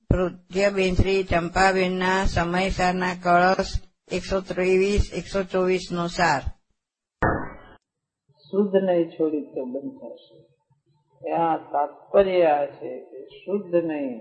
પૂજ્યબેન શ્રી ચંપાબેનના સમયસારના કળશ 123-124 નો સાર. શુદ્ધ નહીં છોડી તો બંધાશે. આ તાત્પર્ય છે કે શુદ્ધ નહીં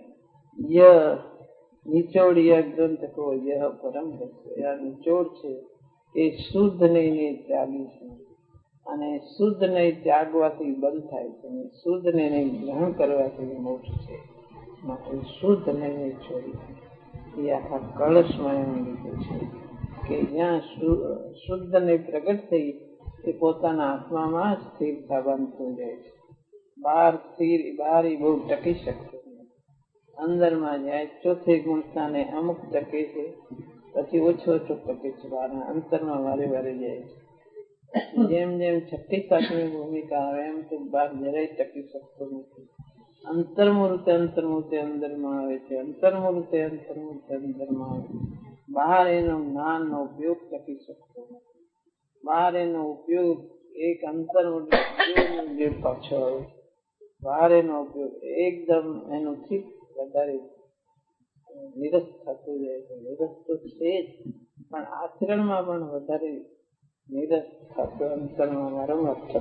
નિચોડિયા ગ્રંથ કો યહ પરમ રસ્ય. આ નિચોડ છે એ શુદ્ધ નહીં ત્યાગીશું, અને શુદ્ધ નહીં ત્યાગવાથી બંધ થાય છે, શુદ્ધ નહીં ગ્રહણ કરવાથી મોક્ષ છે. માટે શુદ્ધ નહીં છોડી એ આખા કળશમાં એમ લીધું છે કે જ્યાં શુદ્ધ નહીં પ્રગટ થઈ એ પોતાના આત્મામાં સ્થિર થવાનું થઈ જાય છે. બહાર એ બહુ ટકી શકતો નથી. અંદરમાં જાય ચોથી ગુણતાને અમુક ટકે છે, પછી ઓછો ટકે છે, અંતરમાં વારે વારે જાય છે. જેમ જેમ 6મી-7મી ભૂમિકા આવે એમ તો બહાર જરાય ટકી શકતો નથી. અંતર્મૂર્તે અંદરમાં આવે છે, અંતર્મૂર્તે અંદરમાં આવે. બહાર એનો જ્ઞાનનો ઉપયોગ ટકી શકતો નથી. બહાર એનો ઉપયોગ એક અંતર્મૂર્ત પાછો આવે. બહાર એનો ઉપયોગ એકદમ એનોથી વધારે નિરસ્ત થતું જાય છે. નિરસ્ત તો છે જ, પણ આચરણમાં પણ વધારે નિરસ્ત થતો અંતરમાં વારંવાર થતો.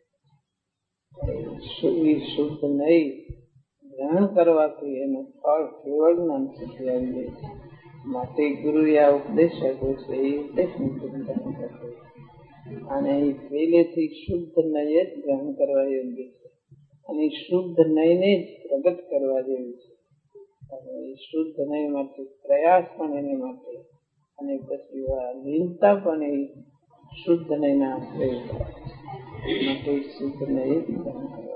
શુદ્ધ નહીં ગ્રહણ કરવાથી એનું ફળ કેવળ જ્ઞાન સુધી આવી જાય છે. માટે ગુરુએ આ ઉપદેશ આપ્યો છે, એ ઉપદેશનું ગ્રહણ કરવો, અને એ પહેલેથી શુદ્ધ નહીં જ ગ્રહણ કરવા યોગ્ય છે, અને શુદ્ધ નહીં જ પ્રગટ કરવા જેવું છે. અને શુદ્ધ નહીં માટે પ્રયાસ પણ એને માટે, અને પછી લીનતા પણ એ શુદ્ધ નહીં ના આશ્રય માટે શુદ્ધ નહીં ગ્રહણ કરવા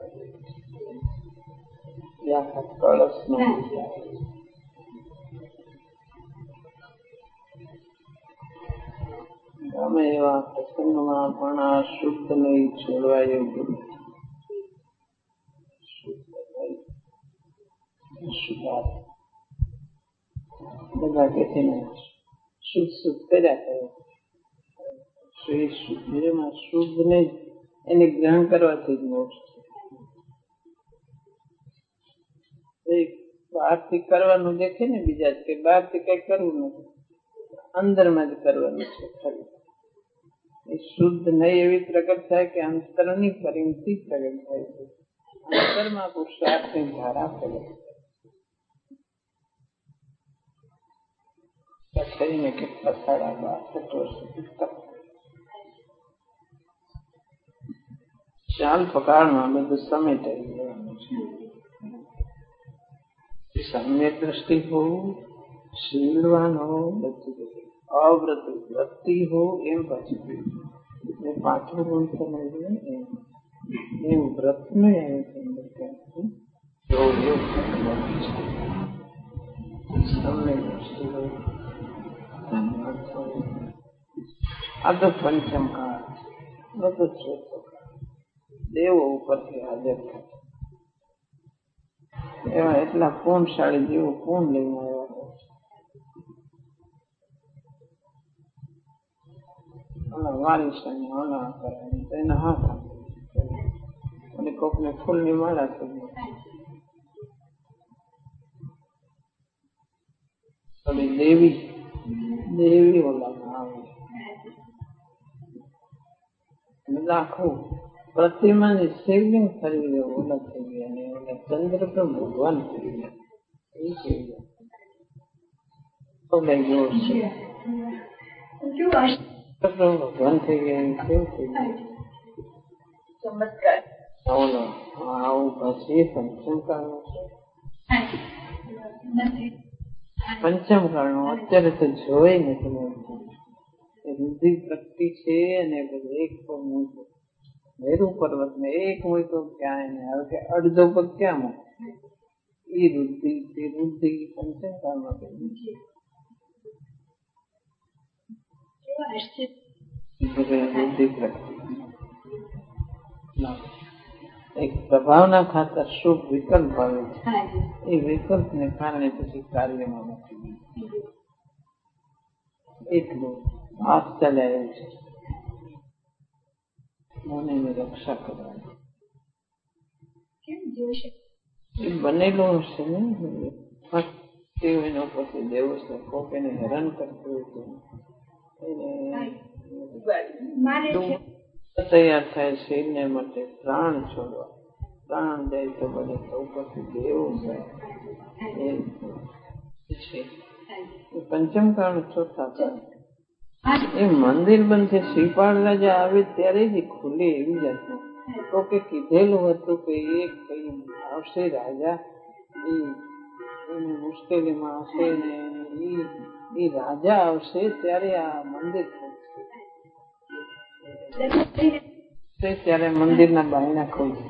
જેવું. કળશનો ગમે એવા પ્રસંગમાં પણ આ શુદ્ધ નહીં છોડવા યોગ્ય. બધા કે છે ને શુદ્ધ કર્યા કરે, શુદ્ધ નહીં એને ગ્રહણ કરવાથી જ મોક્ષ છે. બહારથી કરવાનું દેખે ને બીજા કે બહારથી કઈ કરવું નથી, અંદરમાં જ કરવાનું છે ખરું. એ શુદ્ધ નહીં એવી પ્રગટ થાય કે અંતરની પરિણતિ પ્રગટ થાય છે. અંતરમાં પુરુષાર્થની ધારા પ્રગટ થઈને કેટલા 62 વર્ષ ચાલ પકાળમાં બધું સમેટાઈ જવાનું છે. સમ્યક દ્રષ્ટિ હો, શીલવાન હો, બધું અવ્રત વૃત્તિ હો, એમ પછી 5મું ગુણ સમજવું એમ વ્રત નું આ તો પંચમ કાળ બધું દેવો ઉપરથી હાજર થાય એવા એટલા પૂર્ણશાળી જેવો પૂર્ણ લઈને આવ્યા. વારીશ એના હાથ અને કોકને ફૂલની માળા કરી દેવી ઓલામાં આવે. લાખો પ્રતિમાની શિવલિંગ ખરી ગયો, ઓલા થઈ ગયા, અને ઓલા ચંદ્ર તો ભગવાન થઈ ગયા. એ થઈ ગયા ભગવાન થઈ ગયા. કેવું થઈ ગયું આવું પછી પંચમ કાળનું છે. પંચમ કાળનું અત્યારે તો જોઈ નથી. રુધિ પ્રગતિ છે, અને એક મેરુ પર્વત ને એક હોય તો ક્યાંય નહીં આવે કે અડધો પગ ક્યાં મૂકે. એ રુધિ પંચમ કાળમાં એક પ્રભાવના ખાતર શુભ વિકલ્પ આવે છે. એ વિકલ્પ ને કારણે પછી કાર્યમાં નથી. એટલું આસ ચાલ્યા એવું છે. મને રક્ષા કરવાની એ બનેલું છે ને. એનો પછી દેવો છે કોક એને હેરાન કરતું હોય એને તૈયાર થાય છે એને માટે પ્રાણ છોડવા, પ્રાણ જાય તો બને તો પછી દેવો છે પંચમ કારણ ચોથા કારણ. એ મંદિર બનશે શ્રીપાળ રાજા આવે ત્યારે જ ખુલે એવી જાતનું. તો કે કીધેલું હતું કે એક કઈ આવશે રાજા, એને મુશ્કેલીમાં હશે ને એ રાજા આવશે ત્યારે આ મંદિર ખોલશે, ત્યારે મંદિરના બાયણા ખોલશે.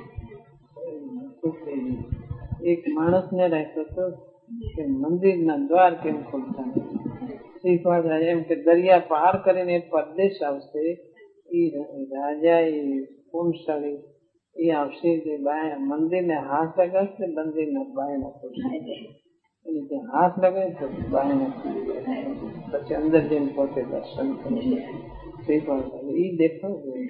એક માણસ ને રાખ્યો હતો કે મંદિરના દ્વાર કેમ ખોલતા નથી. શ્રીપાળ રાજા એમ કે દરિયા પાર કરીને પરદેશ આવશે એ રાજા, એ પુણશાળી એ આવશે જે મંદિરને હાથ લગાવશે, મંદિરના બાયણા ખોલશે. હાથ લગાવે તો બાયણા પછી અંદર જઈને પોતે દર્શન કરે. શ્રીપાળ રાજા એ દેખાવું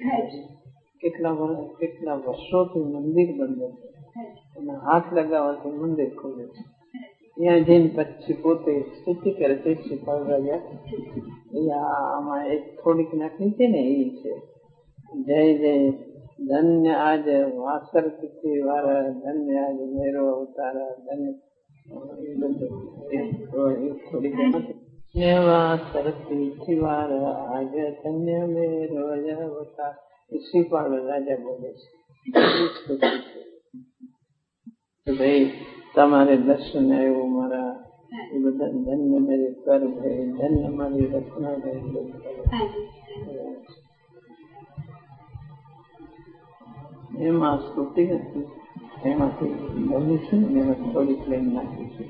કેટલા વર્ષોથી મંદિર બંધ છે અને હાથ લગાવવાથી મંદિર ખોલે છે. ત્યાં જઈને પછી પોતે સ્તુતિ કરે છે શ્રીપાળ રાજા. આમાં એક થોડીક નાખી છે ને એ છે જય જય ધન્ય આજ વાસર તિથિ વાળા, ધન્ય આજ મેરો અવતારા, ધન્ય વાસર તિથિ વાળા આજ ધન્ય મેરો અવતાર. શ્રીપાળ રાજા બોલે છે ભાઈ તમારે દર્શન આવ્યું મારા, એ બધા ધન્ય મેરે કર ભાઈ, ધન્ય મારી રચના ભાઈ. એમાં સ્તુતિ હતી, એમાંથી બોલી છે ને એમાં થોડીક લઈને નાખી છે.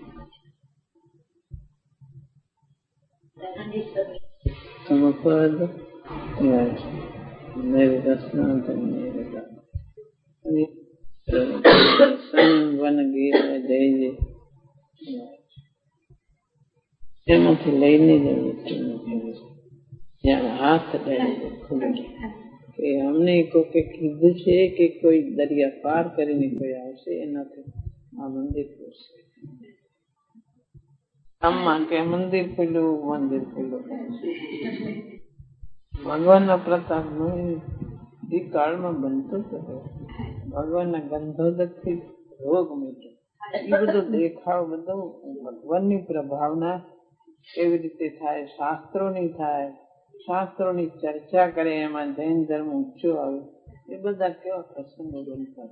સમપદ મેરી રચના ધન્ય વન ગીર જય જય, એમાંથી લઈને જઈએ હાથ ખુલે કે અમને કોકે કીધું છે કે કોઈ દરિયા પાર કરીને કોઈ આવશે, એનાથી આ મંદિર ખુલશે. આમાં કે મંદિર ખુલ્યું, મંદિર ખુલ્યું. ભગવાનના પ્રતાપ નું એ કાળમાં બનતું જ હતું. ભગવાનના ગંધોદકથી રોગ મીટ્યો. એ બધું દેખાવ બધું ભગવાનની પ્રભાવના કેવી રીતે થાય, શાસ્ત્રોની થાય, શાસ્ત્રોની ચર્ચા કરે, એમાં જૈન ધર્મ ઊંચો આવે, એ બધા કેવા પ્રસંગો બનતા.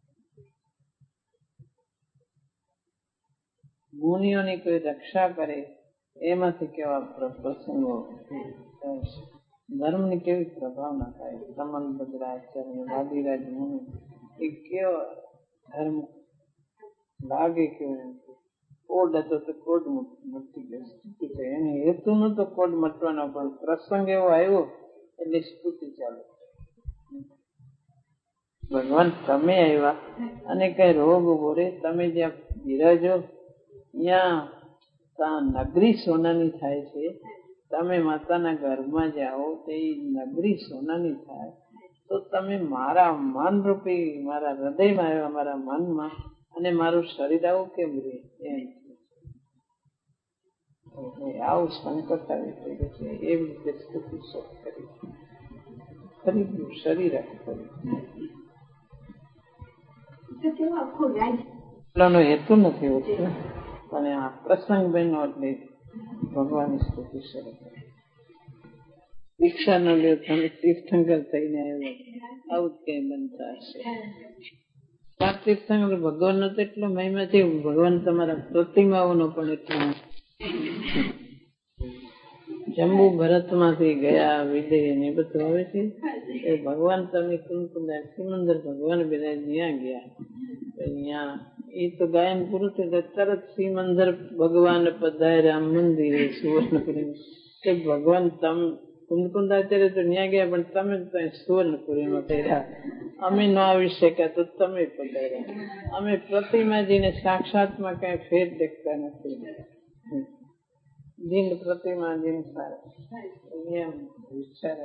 મુનિઓની કોઈ રક્ષા કરે, એમાંથી કેવા પ્રસંગો, ધર્મની કેવી પ્રભાવના થાય. સમન ભદ્રાચાર્ય, વાદીરાજ મુનિ, એ કેવા ધર્મ લાગે કેવું. કોડ હતો તો કોડ મટી ગયો, એને હેતુ નતો કોડ મટવાનો, પણ પ્રસંગ એવો આવ્યો એટલે સ્તુતિ ચાલે. ભગવાન તમે આવ્યા અને કઈ રોગ ઉભો રે, તમે જ્યાં બિરાજો ત્યાં નગરી સોનાની થાય છે. તમે માતાના ઘરમાં જાઓ તો એ નગરી સોનાની થાય, તો તમે મારા મન રૂપી મારા હૃદયમાં આવ્યા, મારા મનમાં, અને મારું શરીર આવું કેમ રે એમ. આવું સંકટ આવી થયું છે, એવી રીતે સ્તુતિ કરી ફરી ગયું શરીર આખું. હેતુ નથી હોતો, પણ આ પ્રસંગ બન્યો એટલે ભગવાનની સ્તુતિ શરૂ કરી. દીક્ષા ન લ્યો તમે તીર્થંકર થઈને આવ્યા, આવું જ કઈ બનતા હશે. આ તીર્થંકર ભગવાન નો તો એટલો મહિમા છે, ભગવાન તમારા પ્રતિમાઓનો પણ એટલો. જંબુ ભરત માંથી ગયા વિદેહ ને બધું આવે છે, એ ભગવાન તમે કુંકુંડા સિમંદર ભગવાન બધા ત્યાં ગયા, ત્યાં એ તો ગાયન પૂરું થયું તરત સિમંદર ભગવાન પધાર્યા મંદિરે સુવર્ણપુરી. ભગવાન તમે કુંકુંદાચાર્ય તો ત્યાં ગયા, પણ તમે તો સુવર્ણપુરીમાં પહેર્યા, અમે ન આવી શક્યા તો તમે પધાર્યા. અમે પ્રતિમાજીને સાક્ષાતમાં કઈ ફેર દેખતા નથી. જીન પ્રતિમા જીન સારા વિચાર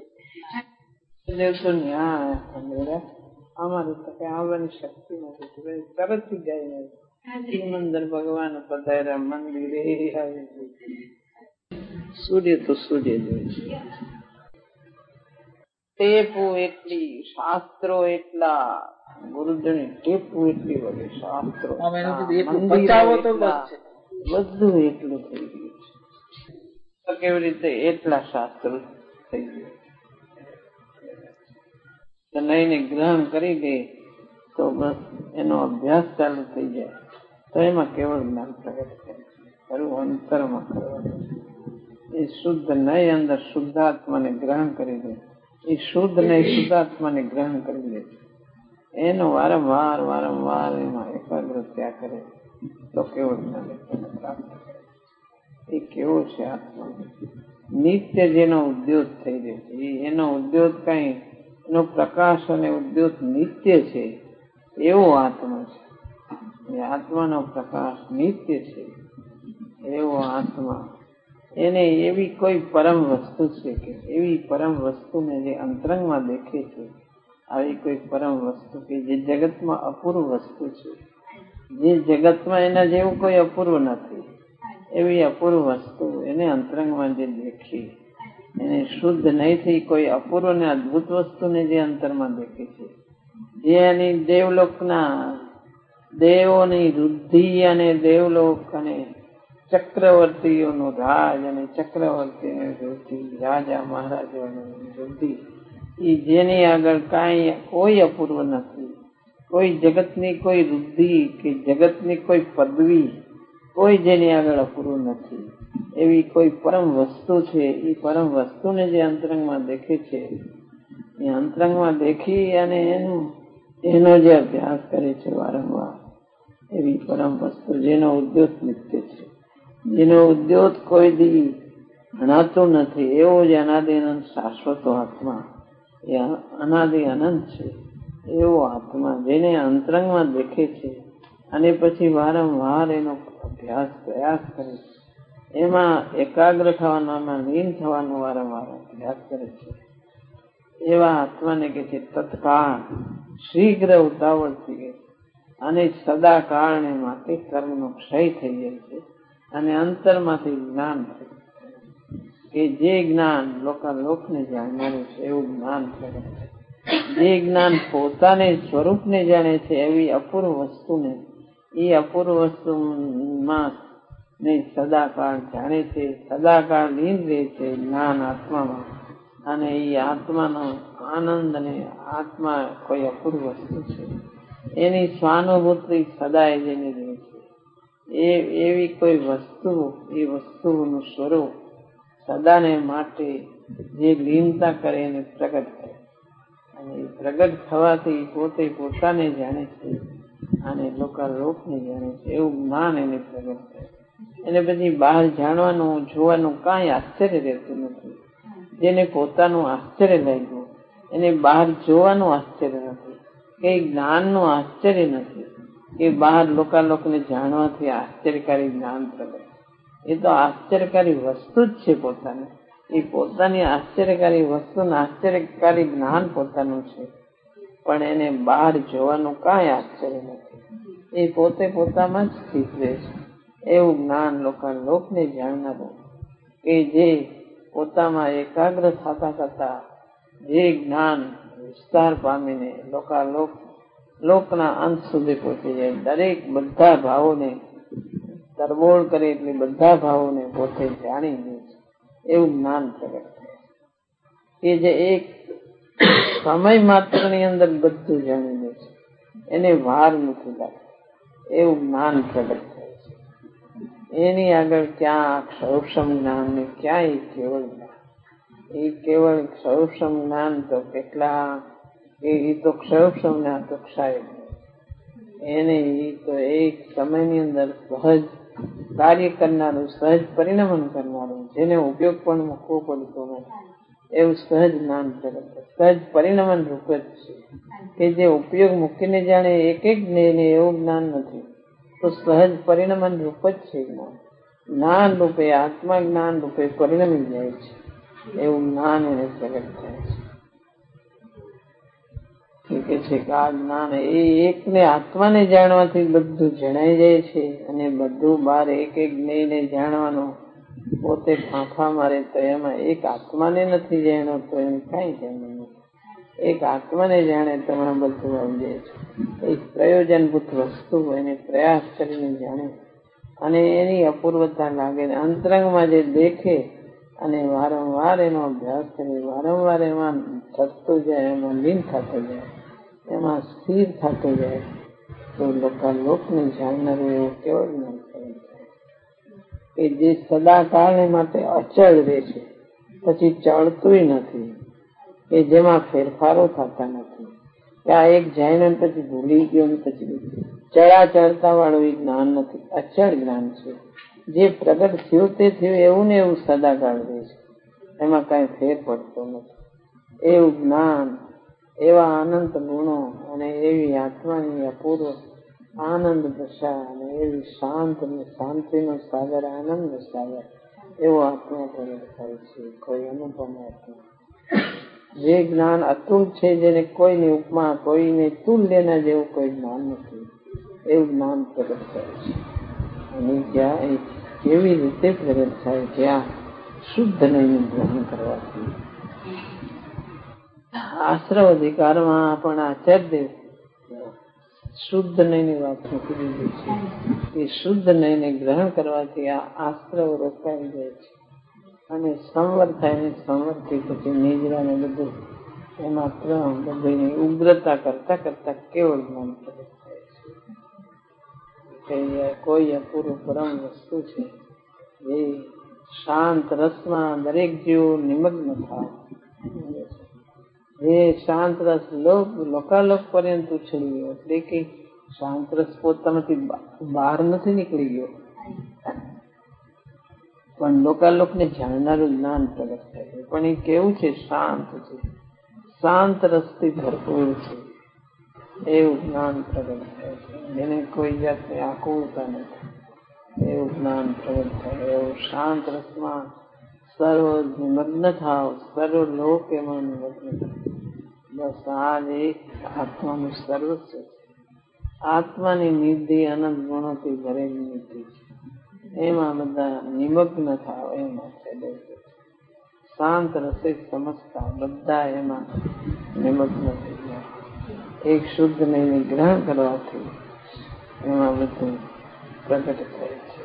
તો ન્યા અમારી તો કઈ આવવાની શક્તિ નથી, તરત જ જાય. મંદિર ભગવાન પધાર્યા મંદિરે આવે સૂર્ય તો સૂર્ય જોઈ છે. ટેપું એટલી, શાસ્ત્રો એટલા, ગુરુજની ટેપું એટલી બધી, શાસ્ત્રો બધું એટલું થઈ ગયું છે. કેવી રીતે એટલા શાસ્ત્રો થઈ ગયા નહીં ગ્રહણ કરી દે તો બસ એનો અભ્યાસ ચાલુ થઈ જાય તો એમાં કેવળ જ્ઞાન પ્રગટ કરે ખરું અંતરમાં કરવાનું. એ શુદ્ધ નહીં અંદર શુદ્ધાત્માને ગ્રહણ કરી દે, એ શુદ્ધ નહીં શુદ્ધાત્માને ગ્રહણ કરી લે, એનો વારંવાર વારંવાર એમાં એકાગ્રતા કરે તો કેવળ જ્ઞાન પ્રાપ્ત કરે. એ કેવો છે આત્મા? નિત્ય જેનો ઉદ્યોગ થઈ રહ્યો છે, એનો ઉદ્યોગ કઈ એનો પ્રકાશ અને ઉદ્યોગ નિત્ય છે એવો આત્મા છે. એ આત્માનો પ્રકાશ નિત્ય છે એવો આત્મા, એને એવી કોઈ પરમ વસ્તુ છે કે એવી પરમ વસ્તુને જે અંતરંગમાં દેખે છે, આવી કોઈ પરમ વસ્તુ કે જે જગતમાં અપૂર્વ વસ્તુ છે, જે જગતમાં એના જેવું કોઈ અપૂર્વ નથી, એવી અપૂર્વ વસ્તુ એને અંતરંગમાં જે દેખી, એને શુદ્ધ નહીં થઈ કોઈ અપૂર્વ ને અદભુત વસ્તુને જે અંતરમાં દેખે છે, જે એની દેવલોકના દેવોની વૃદ્ધિ અને દેવલોક અને ચક્રવર્તીઓનું રાજ અને ચક્રવર્તીની વૃદ્ધિ, રાજા મહારાજાઓની વૃદ્ધિ, એ જેની આગળ કાંઈ કોઈ અપૂર્વ નથી, કોઈ જગતની કોઈ વૃદ્ધિ કે જગતની કોઈ પદવી કોઈ જેની આગળ અપૂર્વ નથી, એવી કોઈ પરમ વસ્તુ છે. એ પરમ વસ્તુને જે અંતરંગમાં દેખે છે, એ અંતરંગમાં દેખી અને એનો જે અભ્યાસ કરે છે વારંવાર, એવી પરમ વસ્તુ જેનો ઉદ્યોગ નિત્ય છે, જેનો ઉદ્યોગ કોઈ દી ભણાતો નથી, એવો જ અનાદિ અનંત શાશ્વતો આત્મા, એ અનાદિ અનંત છે એવો આત્મા જેને અંતરંગમાં દેખે છે અને પછી વારંવાર એનો અભ્યાસ પ્રયાસ કરે છે, એમાં એકાગ્ર થવાનો, એમાં લીન થવાનો વારંવાર અભ્યાસ કરે છે, એવા આત્માને કે છે તત્કાળ શીઘ્ર ઉતાવળથી ગઈ અને સદાકાળને માટે કર્મનો ક્ષય થઈ જાય છે અને અંતરમાંથી જ્ઞાન થાય કે જે જ્ઞાન લોકને જાણનારું છે એવું જ્ઞાન પ્રગટ થાય. જે જ્ઞાન પોતાને સ્વરૂપને જાણે છે એવી અપૂર્વ વસ્તુને, એ અપૂર્વ વસ્તુમાં ને સદાકાળ જાણે છે, સદાકાળ લીન રહે છે જ્ઞાન આત્મામાં, અને એ આત્માનો આનંદ અને આત્મા કોઈ અપૂર્વ વસ્તુ છે, એની સ્વાનુભૂતિ સદાય જેની રહે છે, એવી કોઈ વસ્તુ, એ વસ્તુનું સ્વરૂપ સદાને માટે જે લીનતા કરે એને પ્રગટ કરે, અને એ પ્રગટ થવાથી પોતે પોતાને જાણે છે અને લોકને જાણે છે એવું જ્ઞાન એને પ્રગટ કરે. એને પછી બહાર જાણવાનું જોવાનું કાંઈ આશ્ચર્ય રહેતું નથી. જેને પોતાનું આશ્ચર્ય લાગ્યું એને બહાર જોવાનું આશ્ચર્ય નથી, કે જ્ઞાનનું આશ્ચર્ય નથી, કે બહાર લોકને જાણવાથી આશ્ચર્યકારી જ્ઞાન પ્રગટ. એ તો આશ્ચર્યકારી વસ્તુ જ છે પોતાની, એ પોતાની આશ્ચર્યકારી વસ્તુનું આશ્ચર્યકારી જ્ઞાન પોતાનું છે, પણ એને બહાર જોવાનું કાંઈ આશ્ચર્ય નથી, એ પોતે પોતામાં જ સ્થિત રહે છે એવું જ્ઞાન લોકને જાણનારું, કે જે પોતામાં એકાગ્ર થતા થતા જે જ્ઞાન વિસ્તાર પામીને લોકના અંત સુધી પહોંચી જાય, દરેક બધા ભાવોને તરબોળ કરે એટલે બધા ભાવોને પોતે જાણી લે છે એવું જ્ઞાન પ્રગટ થાય, કે જે એક સમય માત્રની અંદર બધું જાણી લે છે, એને વાર નથી લાગતો એવું જ્ઞાન પ્રગટ થાય છે. એની આગળ ક્યાં ક્ષૌષમ જ્ઞાન ને ક્યાં કેવળ જ્ઞાન, એ કેવળ ક્ષૌષમ જ્ઞાન તો કેટલા, એ તો ક્ષૌષમ જ્ઞાન તો ક્ષય, એને એ તો એક સમયની અંદર સહજ કાર્ય કરનારું, સહજ પરિણમન કરનારું, જેને ઉપયોગ પણ મૂકવો પડતો નથી એવું સહજ જ્ઞાન પ્રગટ, સહજ પરિણમન રૂપ જ છે, કે જે ઉપયોગ મૂકીને જાણે એક જ્ઞાન એવું જ્ઞાન નથી, તો સહજ પરિણમન રૂપ જ છે જ્ઞાન. જ્ઞાન રૂપે આત્મા જ્ઞાન રૂપે પરિણમી જાય છે એવું જ્ઞાન એને પ્રગટ થાય છે. કે છે કે આ જ્ઞાન એ એકને આત્માને જાણવાથી બધું જણાઈ જાય છે, અને બધું બહાર એક એક જ્ઞેયને જાણવાનું પોતે ફાંફા મારે તો એમાં એક આત્માને નથી જાણ્યો તો એને કઈ જાણવાનું. એક આત્માને જાણે તો એમાં બધું આવી જાય છે. એક પ્રયોજનભૂત વસ્તુ એને પ્રયાસ કરીને જાણે અને એની અપૂર્વતા લાગે, અંતરંગમાં જે દેખે અને વારંવાર એનો અભ્યાસ કરે, વારંવાર એમાં થતું જાય, એમાં લીન થતો જાય, એમાં સ્થિર થતો જાય, તો લોકને જાણનારું એવું કેવળ જ્ઞાન કે જે સદાકાળને માટે અચળ રહે છે, પછી ચડતું નથી, કે જેમાં ફેરફારો થતા નથી, કે આ એક જાણ્યો પછી ભૂલી ગયો ને પછી ચડા ચડતા વાળું એ જ્ઞાન નથી, અચળ જ્ઞાન છે. જે પ્રગટ થયું તે થયું એવું ને એવું સદાકાળ રહે છે, એમાં કઈ ફેર પડતો નથી. એવું જ્ઞાન, એવા અનંત ગુણો અને એવી આત્માની અપૂર્વ આનંદ દશા અને એવી શાંત અને શાંતિનો સાગર, આનંદ સાગર એવો આત્મા પ્રગટ થાય છે. કોઈ અનુપમ આત્મા, જે જ્ઞાન અતુલ છે, જેને કોઈની ઉપમા, કોઈને તુલ્યના જેવું કોઈ જ્ઞાન નથી, એવું જ્ઞાન પ્રગટ થાય છે. અને ત્યાં કેવી રીતે પ્રગટ થાય? ત્યાં શુદ્ધ નહીં ગ્રહણ કરવાથી. આશ્રવ અધિકારમાં પણ આચાર્યદેવ શુદ્ધ નયની વાત મૂકી દીધી છે કે શુદ્ધ નયને ગ્રહણ કરવાથી આ આશ્રવ રોકાઈ જાય છે અને સંવર થાય ને સંવરથી પછી નિજરા ને બધું એમાં ક્રમ બધું ઉગ્રતા કરતા કરતા કેવળ જ્ઞાન પ્રગટ થાય છે. કોઈ અપૂર્વ પરમ વસ્તુ છે એ શાંત રસમાં દરેક જીવો નિમગ્ન થાય. એ શાંત રસ લોકાલોક પર્યંત ઉછળી ગયો, એટલે કે શાંત રસ પોતામાંથી બહાર નથી નીકળી ગયો, પણ લોકાલોક ને જાણનારું જ્ઞાન પ્રગટ થાય છે. પણ એ કેવું છે? શાંત છે, શાંત રસથી ભરપૂર છે, એવું જ્ઞાન પ્રગટ થાય છે. એને કોઈ જાતની આકુળતા નથી, એવું જ્ઞાન પ્રગટ થાય. એવું શાંત રસમાં સર્વ નિમગ્ન થાવ, સર્વ લોક એમાં નિમગ્ન થાય. બસ આ જ એક આત્માનું સર્વસ્વ છે. આત્માની નિધિ અનંત ગુણોથી ભરેલી નિધિ છે, એમાં બધા નિમગ્ન થાવ એમાં છે. શાંત રસે સમજતા બધા એમાં નિમગ્ન થઈ જાય. એક શુદ્ધ નયને ગ્રહણ કરવાથી એમાં બધું પ્રગટ થાય છે.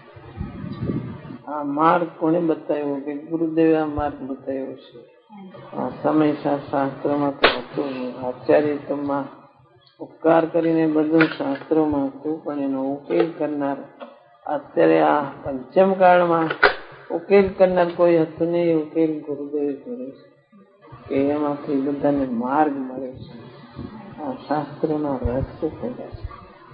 આ માર્ગ કોને બતાવ્યો? કે ગુરુદેવે આ માર્ગ બતાવ્યો છે. આ સમય શાસ્ત્રમાં તો હતું, આચાર્ય તોમાં ઉપકાર કરીને બધું શાસ્ત્રોમાં હતું, પણ એનો ઉકેલ કરનાર અત્યારે આ પંચમ કાળમાં ઉકેલ કરનાર કોઈ હતું નહીં. ઉકેલ ગુરુદેવ કરે છે કે એમાંથી બધાને માર્ગ મળે છે. આ શાસ્ત્રોના રહસ્ય થયા છે.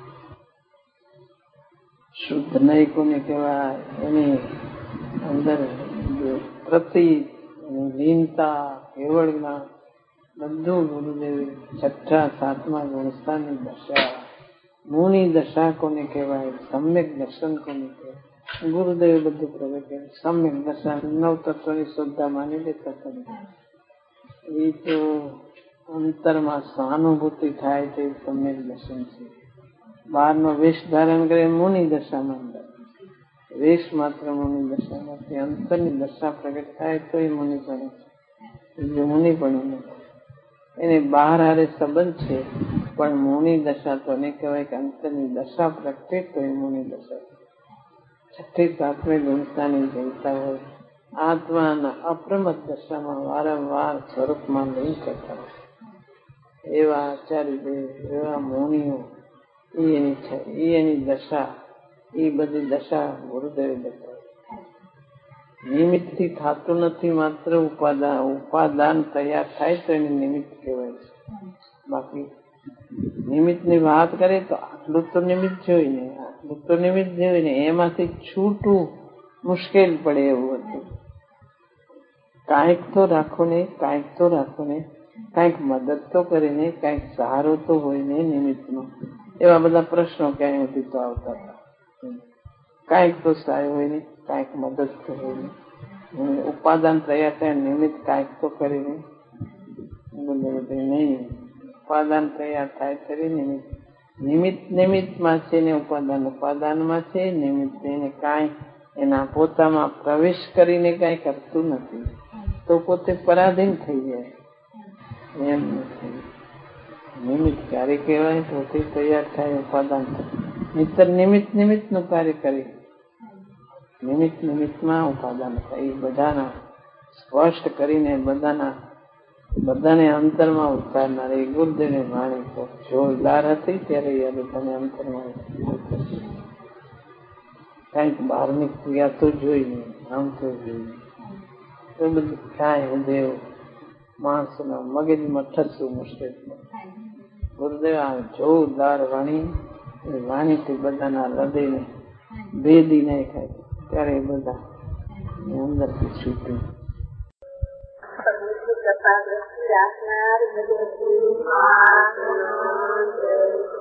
શુદ્ધ નય કોને કહેવાય? એની અંદર પ્રતિ લીનતા, કેવળ જ્ઞાન બધું ગુરુદેવે છઠ્ઠા સાતમા ગુણસ્થાનની દશા, મુનિ દશા કોને કહેવાય, સમ્યક દર્શન કોને કહેવાય, ગુરુદેવે બધું પ્રગટ કર્યું. સમ્યક દશા 9 તત્વની શ્રદ્ધા માની લેતા હતા. એ તો અંતરમાં સહાનુભૂતિ થાય તે સમ્યક દર્શન છે. બહારનો વેશ ધારણ કરે મુનિ દશામાં, વેશ માત્ર મુનિ દશામાંથી અંતરની દશા પ્રગટ થાય તો એ મુનિ પણ છે, મુનિ પણ નથી. એને બહાર હારે સંબંધ છે, પણ મુનિ દશા તો એને કહેવાય કે અંતરની દશા પ્રગટે તો એ મુનિ દશા. છઠ્ઠી સાતમી ગુણસ્થાની જનતા હોય, આત્માના અપ્રમત દશામાં વારંવાર સ્વરૂપમાં લઈ કરતા હોય, એવા આચાર્યદેવ, એવા મુનિઓ, એની દશા, એ બધી દશા ગુરુદેવે બતાવી. નિમિત્તથી થતું નથી, માત્ર ઉપાદાન તૈયાર થાય તો એને નિમિત્ત કહેવાય છે. બાકી નિમિત્તની વાત કરીએ તો આટલું તો નિમિત્ત જોઈને, આટલું તો નિમિત્ત જોઈને એમાંથી છૂટવું મુશ્કેલ પડે એવું હતું. કાંઈક તો રાખો ને, કાંઈક તો રાખો ને, કાંઈક મદદ તો કરીને, કાંઈક સહારો તો હોય ને નિમિત્તનો. એવા બધા પ્રશ્નો ક્યાંય સુધી તો આવતા હતા. કાંઈક તો સહાય હોય ને, કાંઈક મદદ તો હોય ને, ઉપાદાન તૈયાર થાય નિમિત્ત કાંઈક તો કરીને બધું નહીં. ઉપાદાન તૈયાર થાય ખરી નિમિત્ત. નિમિત્ત નિમિત્તમાં છે ને ઉપાદાન ઉપાદાનમાં છે. નિમિત્ત એને કાંઈ એના પોતામાં પ્રવેશ કરીને કાંઈ કરતું નથી, તો પોતે પરાધીન થઈ જાય. એમ નથી. નિમિત્ત કાર્ય કહેવાય, પોતે તૈયાર થાય ઉપાદાન થાય. નહીતર નિમિત્ત નિમિત્તનું કાર્ય કરે. નિમિત્ત નિમિત્તમાં ઉપાદાન થાય. એ બધાના સ્પષ્ટ કરીને બધાને અંતરમાં ઉતારનાર એ ગુરુદેવની વાણી તો જોરદાર હતી. ત્યારે એ બધાને અંતરમાં કઈક બહારની ક્રિયા તો જોઈ નહીં, આમ તો જોઈએ એ બધું થાય. ઉદેવ માણસના મગજમાં ઠસવું મુશ્કેલ. ગુરુદેવ આ જોરદાર વાણી, એ વાણીથી બધાના હૃદયને ભેદી નાખાય. ત્યારે એ બધા અંદરથી છૂટ્યું. રાખનાર